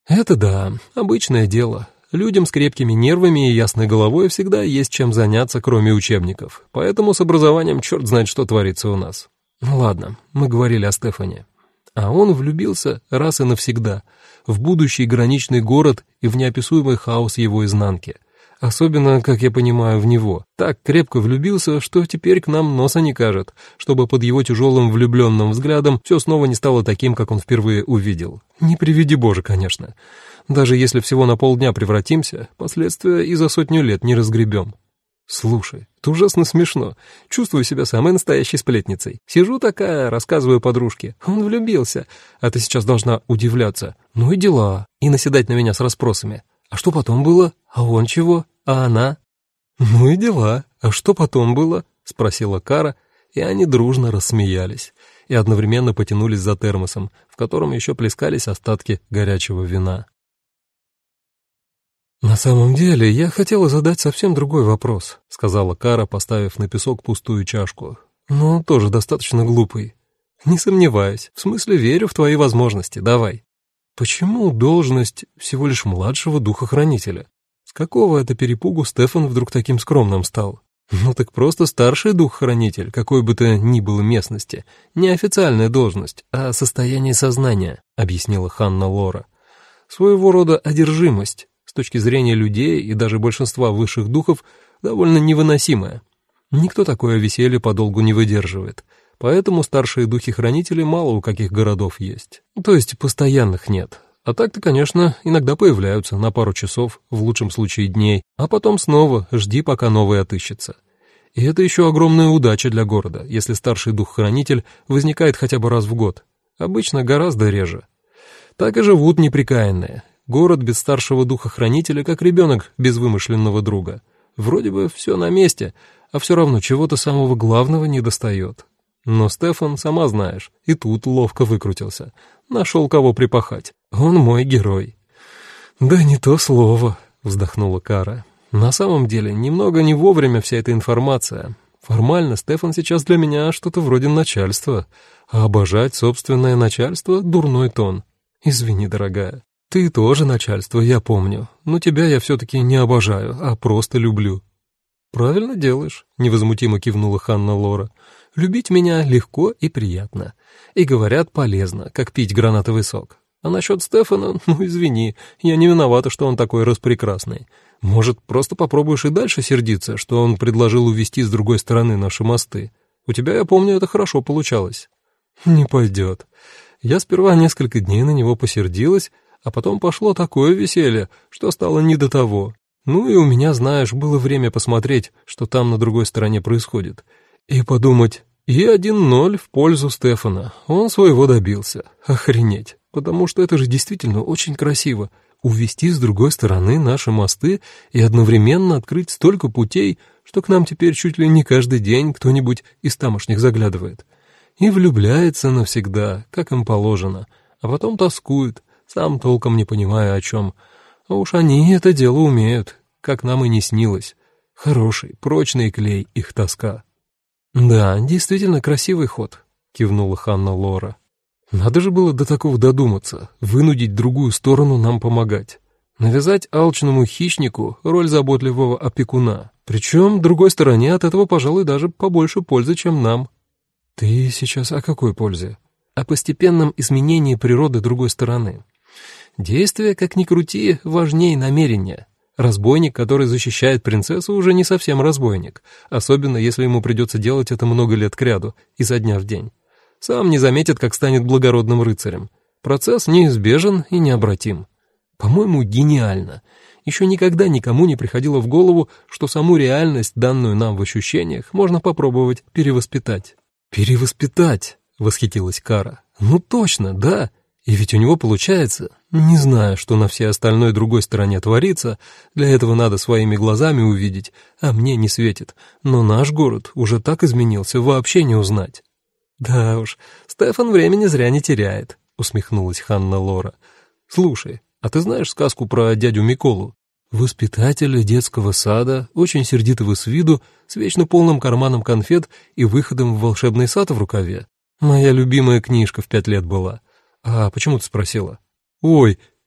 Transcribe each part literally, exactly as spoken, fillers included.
Это да, обычное дело. Людям с крепкими нервами и ясной головой всегда есть чем заняться, кроме учебников. Поэтому с образованием черт знает, что творится у нас. Ну ладно, мы говорили о Стефане. А он влюбился раз и навсегда в будущий граничный город и в неописуемый хаос его изнанки. Особенно, как я понимаю, в него. Так крепко влюбился, что теперь к нам носа не кажет, чтобы под его тяжелым влюбленным взглядом все снова не стало таким, как он впервые увидел. Не приведи Боже, конечно. Даже если всего на полдня превратимся, последствия и за сотню лет не разгребем. Слушай, это ужасно смешно. Чувствую себя самой настоящей сплетницей. Сижу такая, рассказываю подружке. Он влюбился, а ты сейчас должна удивляться. Ну и дела. И наседать на меня с расспросами. А что потом было? А он чего? А она? Ну и дела. А что потом было? Спросила Кара, и они дружно рассмеялись. И одновременно потянулись за термосом, в котором еще плескались остатки горячего вина. «На самом деле, я хотела задать совсем другой вопрос», — сказала Кара, поставив на песок пустую чашку. «Но тоже достаточно глупый». «Не сомневаюсь. В смысле, верю в твои возможности. Давай». «Почему должность всего лишь младшего духохранителя? С какого это перепугу Стефан вдруг таким скромным стал? Ну так просто старший духохранитель, какой бы то ни было местности. Не официальная должность, а состояние сознания», — объяснила Ханна Лора. «Своего рода одержимость. С точки зрения людей и даже большинства высших духов, довольно невыносимое. Никто такое веселье подолгу не выдерживает, поэтому старшие духи-хранители мало у каких городов есть. То есть постоянных нет. А так-то, конечно, иногда появляются на пару часов, в лучшем случае дней, а потом снова жди, пока новый отыщется. И это еще огромная удача для города, если старший дух-хранитель возникает хотя бы раз в год. Обычно гораздо реже. Так и живут непрекаянные. Город без старшего духа-хранителя, как ребенок без вымышленного друга. Вроде бы все на месте, а все равно чего-то самого главного недостает. Но Стефан, сама знаешь, и тут ловко выкрутился. Нашел кого припахать. Он мой герой. «Да не то слово», — вздохнула Кара. «На самом деле, немного не вовремя вся эта информация. Формально Стефан сейчас для меня что-то вроде начальства, а обожать собственное начальство — дурной тон. Извини, дорогая». «Ты тоже начальство, я помню, но тебя я все-таки не обожаю, а просто люблю». «Правильно делаешь», — невозмутимо кивнула Ханна Лора. «Любить меня легко и приятно. И, говорят, полезно, как пить гранатовый сок. А насчет Стефана, ну извини, я не виновата, что он такой распрекрасный. Может, просто попробуешь и дальше сердиться, что он предложил увести с другой стороны наши мосты? У тебя, я помню, это хорошо получалось». «Не пойдет. Я сперва несколько дней на него посердилась, а потом пошло такое веселье, что стало не до того. Ну и у меня, знаешь, было время посмотреть, что там на другой стороне происходит, и подумать, и один ноль в пользу Стефана, он своего добился. Охренеть, потому что это же действительно очень красиво, увести с другой стороны наши мосты и одновременно открыть столько путей, что к нам теперь чуть ли не каждый день кто-нибудь из тамошних заглядывает. И влюбляется навсегда, как им положено, а потом тоскует, сам толком не понимая о чем. А уж они это дело умеют, как нам и не снилось. Хороший, прочный клей их тоска». «Да, действительно красивый ход», — кивнула Ханна Лора. «Надо же было до такого додуматься, вынудить другую сторону нам помогать. Навязать алчному хищнику роль заботливого опекуна. Причем другой стороне от этого, пожалуй, даже побольше пользы, чем нам». «Ты сейчас о какой пользе?» «О постепенном изменении природы другой стороны. Действие, как ни крути, важнее намерения. Разбойник, который защищает принцессу, уже не совсем разбойник, особенно если ему придется делать это много лет кряду, изо дня в день. Сам не заметит, как станет благородным рыцарем. Процесс неизбежен и необратим. По-моему, гениально. Еще никогда никому не приходило в голову, что саму реальность, данную нам в ощущениях, можно попробовать перевоспитать». «Перевоспитать?» — восхитилась Кара. «Ну точно, да. И ведь у него получается. Не знаю, что на всей остальной другой стороне творится, для этого надо своими глазами увидеть, а мне не светит. Но наш город уже так изменился, вообще не узнать». «Да уж, Стефан времени зря не теряет», — усмехнулась Ханна Лора. «Слушай, а ты знаешь сказку про дядю Миколу? Воспитателя детского сада, очень сердитого с виду, с вечно полным карманом конфет и выходом в волшебный сад в рукаве. Моя любимая книжка в пять лет была. А почему ты спросила?» «Ой,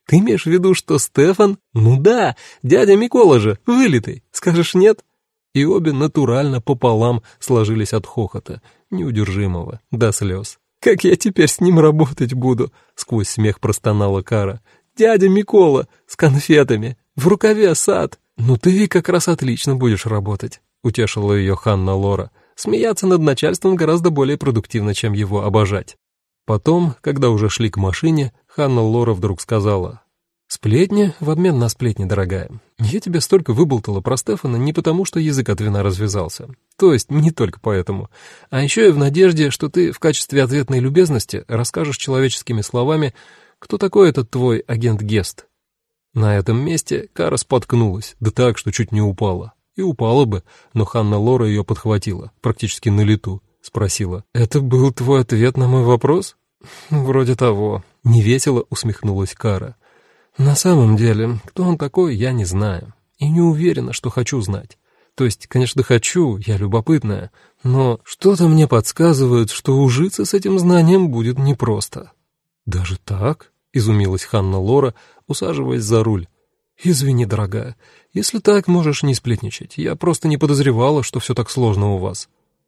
Ты имеешь в виду, что Стефан? Ну да, дядя Микола же, вылитый. Скажешь нет? И обе натурально пополам сложились от хохота, неудержимого, до слез. «Как я теперь с ним работать буду?» — сквозь смех простонала Кара. «Дядя Микола, с конфетами, в рукаве сад». «Ну ты как раз отлично будешь работать», — утешила ее Ханна Лора. «Смеяться над начальством гораздо более продуктивно, чем его обожать». Потом, когда уже шли к машине, Ханна Лора вдруг сказала: «Сплетни в обмен на сплетни, дорогая. Я тебе столько выболтала про Стефана не потому, что язык от вина развязался. То есть не только поэтому. А еще и в надежде, что ты в качестве ответной любезности расскажешь человеческими словами, кто такой этот твой агент Гест». На этом месте Кара споткнулась, да так, что чуть не упала. И упала бы, но Ханна Лора ее подхватила, практически на лету. Спросила: «Это был твой ответ на мой вопрос?» «Вроде того», — невесело усмехнулась Кара. «На самом деле, кто он такой, я не знаю. И не уверена, что хочу знать. То есть, конечно, хочу, я любопытная, но что-то мне подсказывает, что ужиться с этим знанием будет непросто». «Даже так?» — изумилась Ханна Лора, усаживаясь за руль. «Извини, дорогая, если так, можешь не сплетничать. Я просто не подозревала, что все так сложно у вас».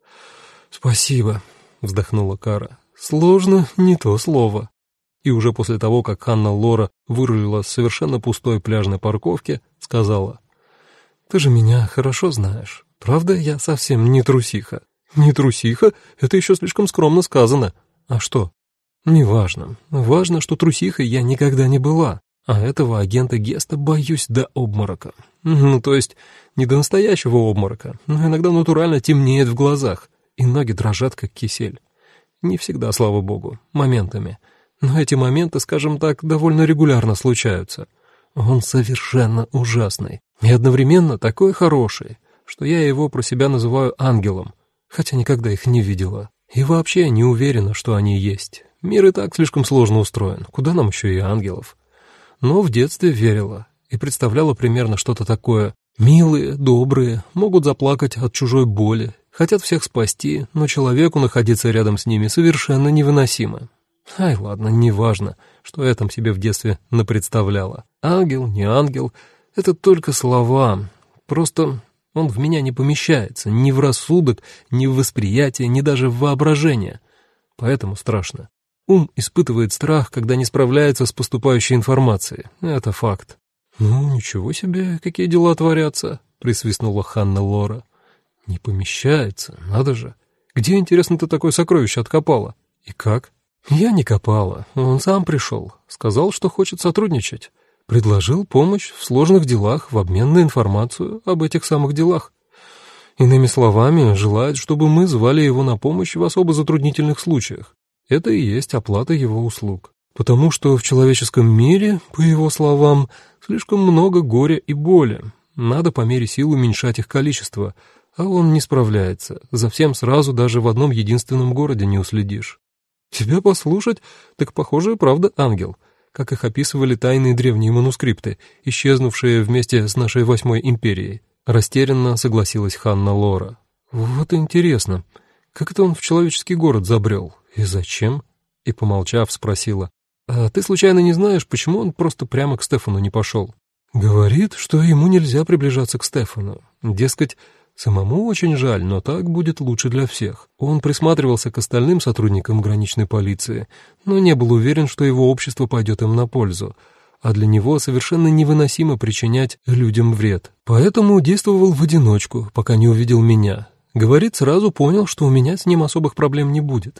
«Спасибо», — вздохнула Кара. «Сложно — не то слово». И уже после того, как Ханна Лора вырулила с совершенно пустой пляжной парковки, сказала: «Ты же меня хорошо знаешь. Правда, я совсем не трусиха». «Не трусиха? Это еще слишком скромно сказано. А что?» «Неважно. Важно, что трусихой я никогда не была, а этого агента Геста боюсь до обморока. Ну, то есть не до настоящего обморока, но иногда натурально темнеет в глазах, и ноги дрожат, как кисель. Не всегда, слава богу, моментами. Но эти моменты, скажем так, довольно регулярно случаются. Он совершенно ужасный и одновременно такой хороший, что я его про себя называю ангелом, хотя никогда их не видела. И вообще не уверена, что они есть. Мир и так слишком сложно устроен, куда нам еще и ангелов. Но в детстве верила и представляла примерно что-то такое. Милые, добрые, могут заплакать от чужой боли, хотят всех спасти, но человеку находиться рядом с ними совершенно невыносимо. Ай, ладно, неважно, что я там себе в детстве напредставляла. Ангел, не ангел — это только слова. Просто он в меня не помещается, ни в рассудок, ни в восприятие, ни даже в воображение. Поэтому страшно. Ум испытывает страх, когда не справляется с поступающей информацией. Это факт. «Ну, ничего себе, какие дела творятся», — присвистнула Ханна Лора. «Не помещается, надо же. Где, интересно, ты такое сокровище откопала? И как?» «Я не копала, он сам пришел. Сказал, что хочет сотрудничать. Предложил помощь в сложных делах в обмен на информацию об этих самых делах. Иными словами, желает, чтобы мы звали его на помощь в особо затруднительных случаях. Это и есть оплата его услуг. Потому что в человеческом мире, по его словам, слишком много горя и боли. Надо по мере сил уменьшать их количество, а он не справляется. За всем сразу даже в одном единственном городе не уследишь. Тебя послушать, так, похоже, и правда ангел, как их описывали тайные древние манускрипты, исчезнувшие вместе с нашей восьмой империей. Растерянно согласилась Ханна Лора. Вот интересно, как это он в человеческий город забрел? И зачем? И, помолчав, спросила: «А ты случайно не знаешь, почему он просто прямо к Стефану не пошел?» «Говорит, что ему нельзя приближаться к Стефану. Дескать, самому очень жаль, но так будет лучше для всех. Он присматривался к остальным сотрудникам граничной полиции, но не был уверен, что его общество пойдет им на пользу, а для него совершенно невыносимо причинять людям вред. Поэтому действовал в одиночку, пока не увидел меня. Говорит, сразу понял, что у меня с ним особых проблем не будет.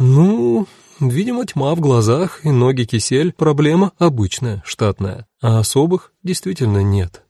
Ну, видимо, тьма в глазах и ноги кисель — проблема обычная, штатная, а особых действительно нет».